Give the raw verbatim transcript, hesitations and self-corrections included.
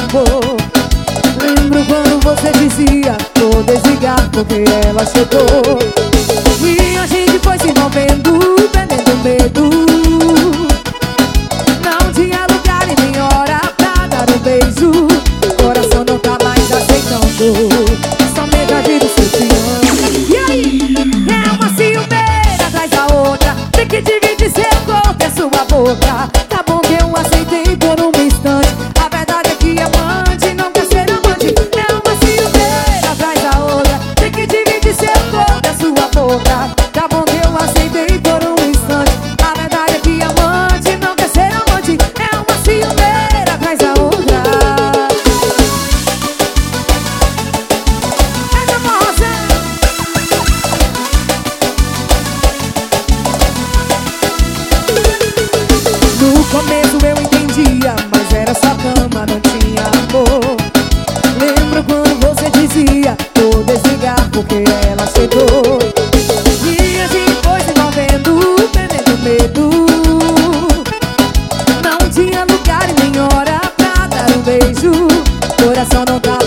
amor. Lembro quando você dizia: vou desligar porque ela chegou. E a gente foi se envolvendo, perdendo medo. Não tinha lugar e nem hora pra dar um beijo. Coração não tá mais aceitando, só metade do seu te amo. E aí? É uma ciumeira atrás da outra, tem que dividir seu corpo e sua boca. Tá bom que eu aceitei por um instante, a verdade é que amante não quer ser amante. É uma ciumeira atrás da outra, tem que dividir seu corpo e sua boca. Tá bom que eu aceitei por um instante, a verdade é que amante não quer ser amante. É uma ciumeira atrás da outra. É da moça. No começo eu entendia, mas era só cama, não tinha amor. Lembro quando você dizia: vou desligar porque ela chegou. E a gente foi se envolvendo, perdendo medo. Não tinha lugar e nem hora pra dar um beijo. Coração não tá